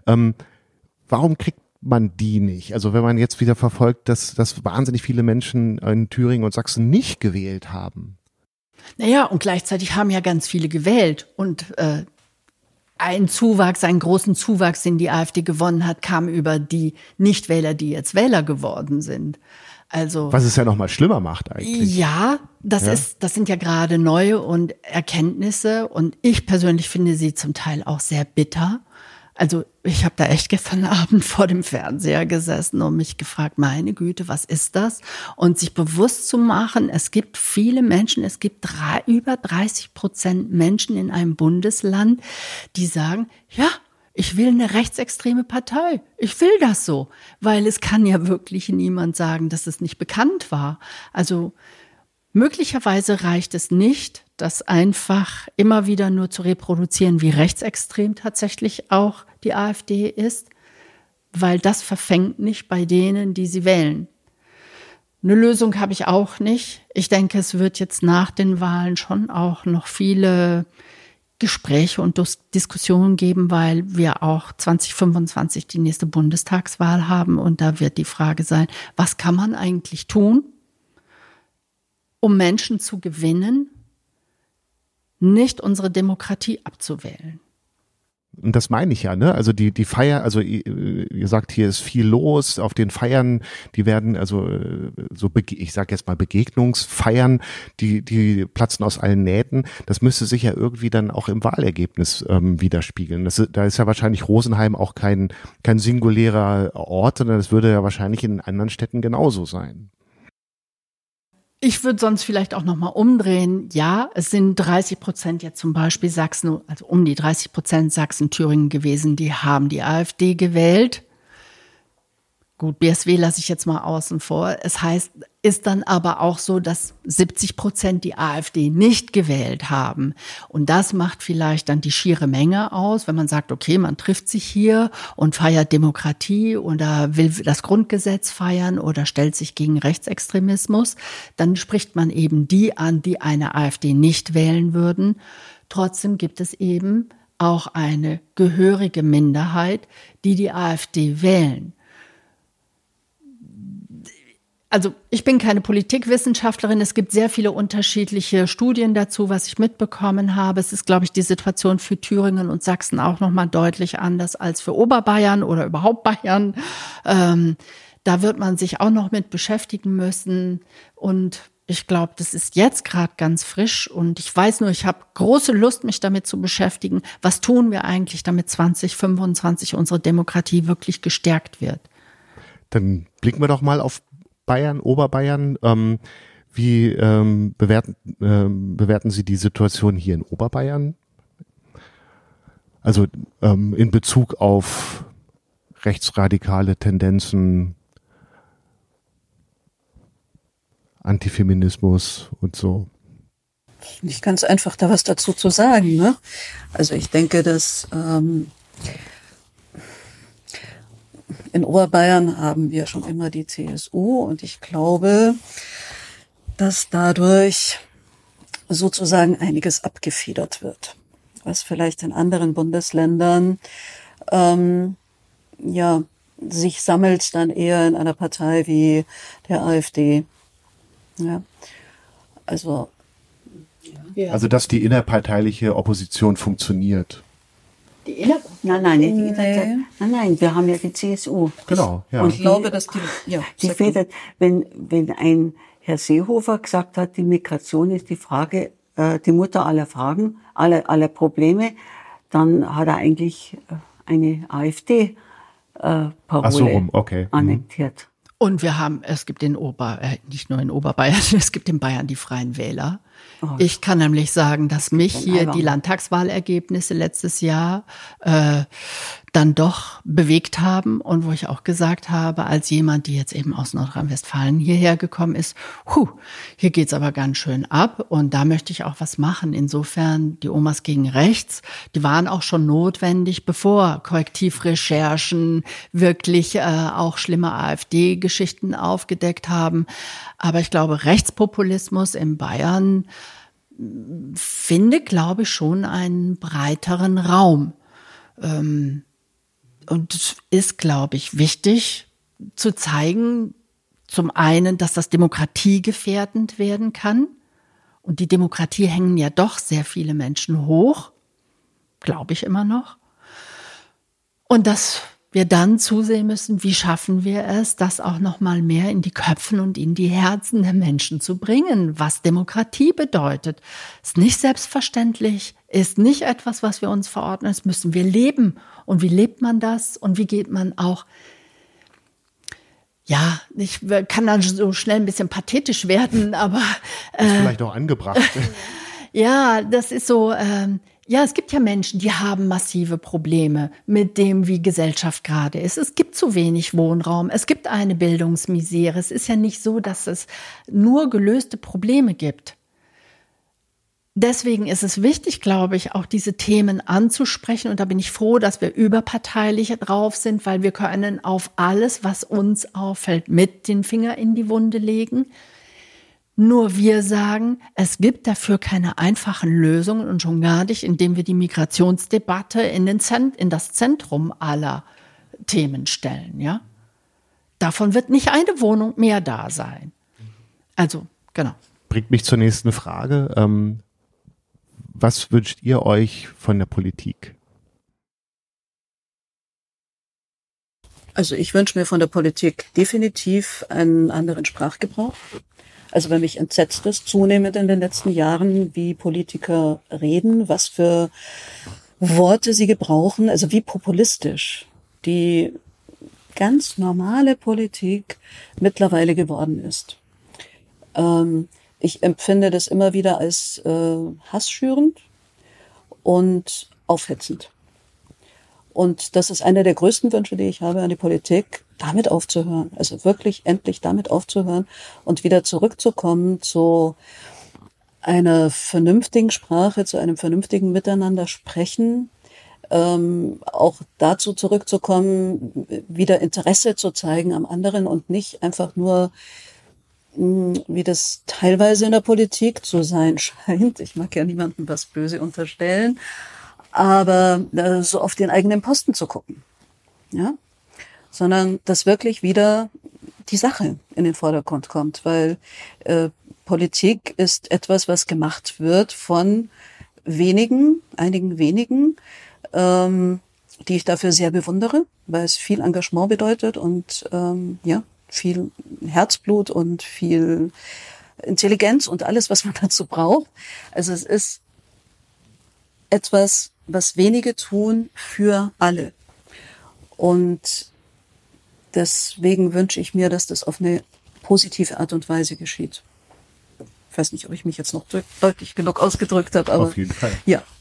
Warum kriegt man die nicht? Also wenn man jetzt wieder verfolgt, dass wahnsinnig viele Menschen in Thüringen und Sachsen nicht gewählt haben. Naja, und gleichzeitig haben ja ganz viele gewählt und einen großen Zuwachs, den die AfD gewonnen hat, kam über die Nichtwähler, die jetzt Wähler geworden sind. Also, was es ja noch mal schlimmer macht eigentlich. Ja, das sind ja gerade neue und Erkenntnisse und ich persönlich finde sie zum Teil auch sehr bitter. Also ich habe da echt gestern Abend vor dem Fernseher gesessen und mich gefragt, meine Güte, was ist das? Und sich bewusst zu machen, es gibt viele Menschen, es gibt über 30% Menschen in einem Bundesland, die sagen, ja, ich will eine rechtsextreme Partei. Ich will das so. Weil es kann ja wirklich niemand sagen, dass es nicht bekannt war. Also möglicherweise reicht es nicht, das einfach immer wieder nur zu reproduzieren, wie rechtsextrem tatsächlich auch die AfD ist, weil das verfängt nicht bei denen, die sie wählen. Eine Lösung habe ich auch nicht. Ich denke, es wird jetzt nach den Wahlen schon auch noch viele Gespräche und Diskussionen geben, weil wir auch 2025 die nächste Bundestagswahl haben und da wird die Frage sein, was kann man eigentlich tun, um Menschen zu gewinnen, nicht unsere Demokratie abzuwählen. Und das meine ich ja, ne? Also die Feier, also ihr sagt, hier ist viel los auf den Feiern, die werden also ich sage jetzt mal Begegnungsfeiern, die platzen aus allen Nähten. Das müsste sich ja irgendwie dann auch im Wahlergebnis widerspiegeln. Da ist ja wahrscheinlich Rosenheim auch kein singulärer Ort, sondern das würde ja wahrscheinlich in anderen Städten genauso sein. Ich würde sonst vielleicht auch nochmal umdrehen. Ja, es sind 30% jetzt zum Beispiel Sachsen, also um die 30% Sachsen, Thüringen gewesen, die haben die AfD gewählt. Gut, BSW lasse ich jetzt mal außen vor. Es heißt, ist dann aber auch so, dass 70% die AfD nicht gewählt haben. Und das macht vielleicht dann die schiere Menge aus, wenn man sagt, okay, man trifft sich hier und feiert Demokratie oder will das Grundgesetz feiern oder stellt sich gegen Rechtsextremismus. Dann spricht man eben die an, die eine AfD nicht wählen würden. Trotzdem gibt es eben auch eine gehörige Minderheit, die AfD wählen. Also ich bin keine Politikwissenschaftlerin. Es gibt sehr viele unterschiedliche Studien dazu, was ich mitbekommen habe. Es ist, glaube ich, die Situation für Thüringen und Sachsen auch nochmal deutlich anders als für Oberbayern oder überhaupt Bayern. Da wird man sich auch noch mit beschäftigen müssen. Und ich glaube, das ist jetzt gerade ganz frisch. Und ich weiß nur, ich habe große Lust, mich damit zu beschäftigen. Was tun wir eigentlich, damit 2025 unsere Demokratie wirklich gestärkt wird? Dann blicken wir doch mal auf Bayern, Oberbayern. Wie bewerten Sie die Situation hier in Oberbayern? Also in Bezug auf rechtsradikale Tendenzen, Antifeminismus und so. Nicht ganz einfach, da was dazu zu sagen, ne? Also ich denke, dass in Oberbayern haben wir schon immer die CSU und ich glaube, dass dadurch sozusagen einiges abgefedert wird, was vielleicht in anderen Bundesländern sich sammelt dann eher in einer Partei wie der AfD. Ja, also dass die innerparteiliche Opposition funktioniert. Nein, wir haben ja die CSU. Genau, ja. Und ich glaube, dass die federt, wenn ein Herr Seehofer gesagt hat, die Migration ist die Frage, die Mutter aller Fragen, aller Probleme, dann hat er eigentlich eine AfD-Parole annektiert. Und es gibt nicht nur in Oberbayern, es gibt in Bayern die Freien Wähler. Ich kann nämlich sagen, dass mich hier die Landtagswahlergebnisse letztes Jahr dann doch bewegt haben und wo ich auch gesagt habe, als jemand, die jetzt eben aus Nordrhein-Westfalen hierher gekommen ist, hier geht's aber ganz schön ab und da möchte ich auch was machen. Insofern die Omas gegen Rechts, die waren auch schon notwendig, bevor Korrektivrecherchen wirklich auch schlimme AfD-Geschichten aufgedeckt haben. Aber ich glaube, Rechtspopulismus in Bayern findet, glaube ich, schon einen breiteren Raum. Und es ist, glaube ich, wichtig zu zeigen, zum einen, dass das demokratiegefährdend werden kann. Und die Demokratie hängen ja doch sehr viele Menschen hoch, glaube ich immer noch. Und dass wir dann zusehen müssen, wie schaffen wir es, das auch noch mal mehr in die Köpfen und in die Herzen der Menschen zu bringen, was Demokratie bedeutet. Ist nicht selbstverständlich, ist nicht etwas, was wir uns verordnen, das müssen wir leben. Und wie lebt man das und wie geht man auch, ja, ich kann dann so schnell ein bisschen pathetisch werden, aber ist vielleicht auch angebracht. Ja, das ist so, es gibt ja Menschen, die haben massive Probleme mit dem, wie Gesellschaft gerade ist. Es gibt zu wenig Wohnraum, es gibt eine Bildungsmisere. Es ist ja nicht so, dass es nur gelöste Probleme gibt. Deswegen ist es wichtig, glaube ich, auch diese Themen anzusprechen. Und da bin ich froh, dass wir überparteilich drauf sind, weil wir können auf alles, was uns auffällt, mit den Finger in die Wunde legen. Nur wir sagen, es gibt dafür keine einfachen Lösungen und schon gar nicht, indem wir die Migrationsdebatte in das Zentrum aller Themen stellen. Ja? Davon wird nicht eine Wohnung mehr da sein. Also, genau. Bringt mich zur nächsten Frage. Was wünscht ihr euch von der Politik? Also ich wünsche mir von der Politik definitiv einen anderen Sprachgebrauch. Also wenn mich entsetzt ist, zunehmend in den letzten Jahren, wie Politiker reden, was für Worte sie gebrauchen, also wie populistisch die ganz normale Politik mittlerweile geworden ist. Ich empfinde das immer wieder als hassschürend und aufhetzend. Und das ist einer der größten Wünsche, die ich habe an die Politik, damit aufzuhören. Also wirklich endlich damit aufzuhören und wieder zurückzukommen zu einer vernünftigen Sprache, zu einem vernünftigen Miteinander sprechen. Auch dazu zurückzukommen, wieder Interesse zu zeigen am anderen und nicht einfach nur, wie das teilweise in der Politik zu sein scheint. Ich mag ja niemandem was böse unterstellen. Aber so auf den eigenen Posten zu gucken, ja, sondern dass wirklich wieder die Sache in den Vordergrund kommt, weil Politik ist etwas, was gemacht wird von einigen wenigen, die ich dafür sehr bewundere, weil es viel Engagement bedeutet und viel Herzblut und viel Intelligenz und alles, was man dazu braucht. Also es ist etwas, was wenige tun für alle. Und deswegen wünsche ich mir, dass das auf eine positive Art und Weise geschieht. Ich weiß nicht, ob ich mich jetzt noch deutlich genug ausgedrückt habe, aber auf jeden Fall. Ja.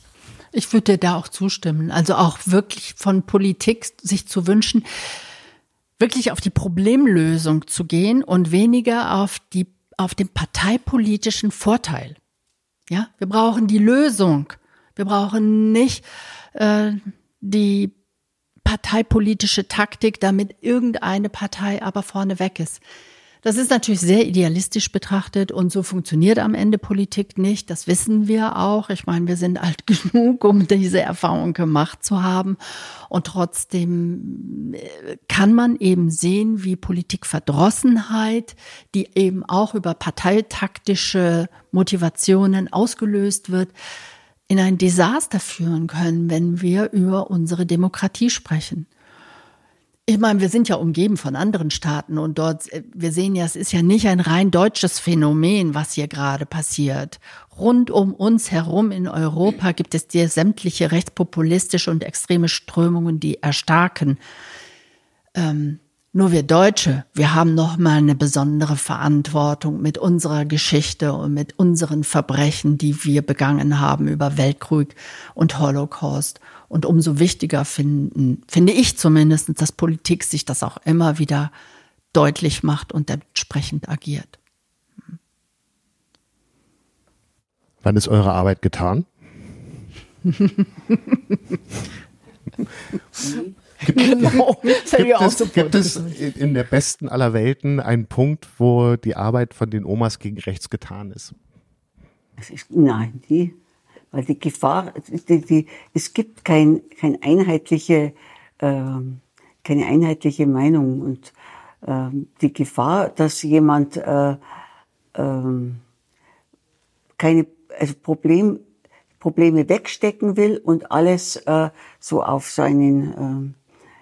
Ich würde dir da auch zustimmen. Also auch wirklich von Politik sich zu wünschen, wirklich auf die Problemlösung zu gehen und weniger auf den parteipolitischen Vorteil. Ja, wir brauchen die Lösung. Wir brauchen nicht die parteipolitische Taktik, damit irgendeine Partei aber vorne weg ist. Das ist natürlich sehr idealistisch betrachtet und so funktioniert am Ende Politik nicht. Das wissen wir auch. Ich meine, wir sind alt genug, um diese Erfahrung gemacht zu haben. Und trotzdem kann man eben sehen, wie Politikverdrossenheit, die eben auch über parteitaktische Motivationen ausgelöst wird, in ein Desaster führen können, wenn wir über unsere Demokratie sprechen. Ich meine, wir sind ja umgeben von anderen Staaten und dort, wir sehen ja, es ist ja nicht ein rein deutsches Phänomen, was hier gerade passiert. Rund um uns herum in Europa gibt es dir sämtliche rechtspopulistische und extreme Strömungen, die erstarken. Nur wir Deutsche, wir haben noch mal eine besondere Verantwortung mit unserer Geschichte und mit unseren Verbrechen, die wir begangen haben über Weltkrieg und Holocaust. Und umso wichtiger finde ich zumindest, dass Politik sich das auch immer wieder deutlich macht und entsprechend agiert. Wann ist eure Arbeit getan? Gibt es in der besten aller Welten einen Punkt, wo die Arbeit von den Omas gegen rechts getan ist? Nein, weil die Gefahr, es gibt keine einheitliche Meinung und die Gefahr, dass jemand Probleme wegstecken will und alles so auf einen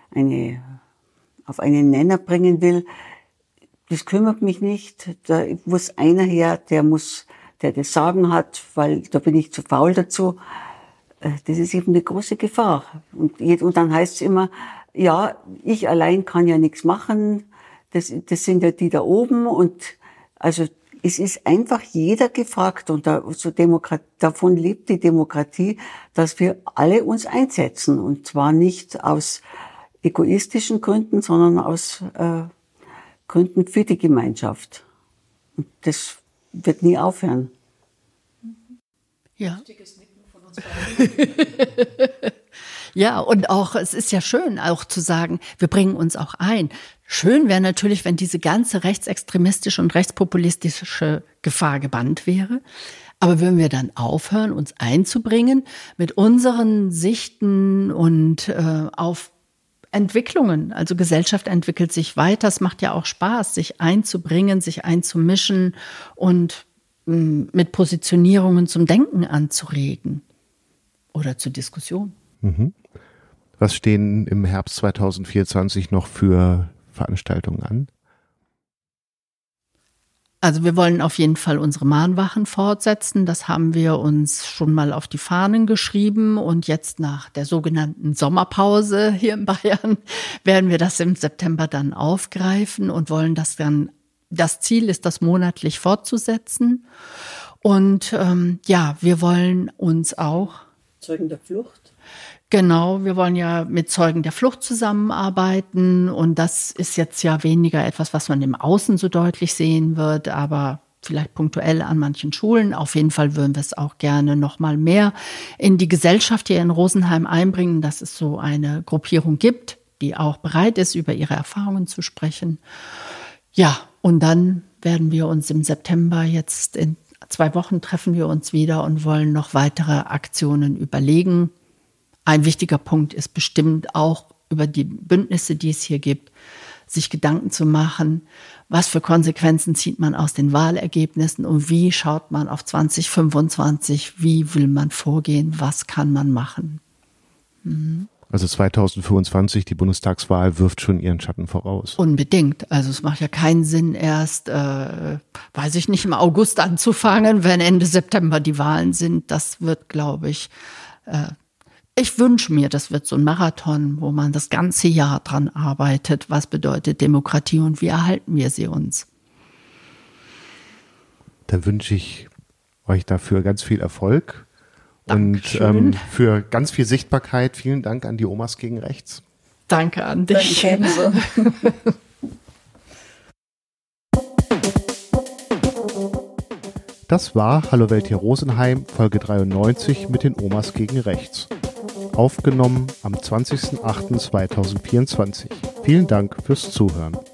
Nenner bringen will, das kümmert mich nicht. Da muss einer her, der das Sagen hat, weil da bin ich zu faul dazu. Das ist eben eine große Gefahr. Und dann heißt es immer, ja, ich allein kann ja nichts machen. Das sind ja die da oben. Und also es ist einfach jeder gefragt. Und davon lebt die Demokratie, dass wir alle uns einsetzen. Und zwar nicht aus egoistischen Gründen, sondern aus Gründen für die Gemeinschaft. Und das wird nie aufhören. Ja. Ja, und auch, es ist ja schön, auch zu sagen, wir bringen uns auch ein. Schön wäre natürlich, wenn diese ganze rechtsextremistische und rechtspopulistische Gefahr gebannt wäre. Aber würden wir dann aufhören, uns einzubringen mit unseren Sichten und auf Entwicklungen, also Gesellschaft entwickelt sich weiter. Es macht ja auch Spaß, sich einzubringen, sich einzumischen und mit Positionierungen zum Denken anzuregen oder zur Diskussion. Mhm. Was stehen im Herbst 2024 noch für Veranstaltungen an? Also wir wollen auf jeden Fall unsere Mahnwachen fortsetzen. Das haben wir uns schon mal auf die Fahnen geschrieben. Und jetzt nach der sogenannten Sommerpause hier in Bayern werden wir das im September dann aufgreifen und wollen das dann, das Ziel ist, das monatlich fortzusetzen. Und wir wollen uns auch Zeugen der Flucht. Genau, wir wollen ja mit Zeugen der Flucht zusammenarbeiten und das ist jetzt ja weniger etwas, was man im Außen so deutlich sehen wird, aber vielleicht punktuell an manchen Schulen. Auf jeden Fall würden wir es auch gerne noch mal mehr in die Gesellschaft hier in Rosenheim einbringen, dass es so eine Gruppierung gibt, die auch bereit ist, über ihre Erfahrungen zu sprechen. Ja, und dann werden wir uns im September jetzt in 2 Wochen treffen wir uns wieder und wollen noch weitere Aktionen überlegen. Ein wichtiger Punkt ist bestimmt auch über die Bündnisse, die es hier gibt, sich Gedanken zu machen, was für Konsequenzen zieht man aus den Wahlergebnissen und wie schaut man auf 2025, wie will man vorgehen, was kann man machen. Also 2025, die Bundestagswahl wirft schon ihren Schatten voraus. Unbedingt. Also es macht ja keinen Sinn, erst, weiß ich nicht, im August anzufangen, wenn Ende September die Wahlen sind. Das wird, glaube ich, ich wünsche mir, das wird so ein Marathon, wo man das ganze Jahr dran arbeitet. Was bedeutet Demokratie und wie erhalten wir sie uns? Dann wünsche ich euch dafür ganz viel Erfolg Dankeschön. Und für ganz viel Sichtbarkeit, vielen Dank an die Omas gegen Rechts. Danke an dich. Ebenso. Das war Hallo Welt hier Rosenheim, Folge 93 mit den Omas gegen Rechts. Aufgenommen am 20.08.2024. Vielen Dank fürs Zuhören.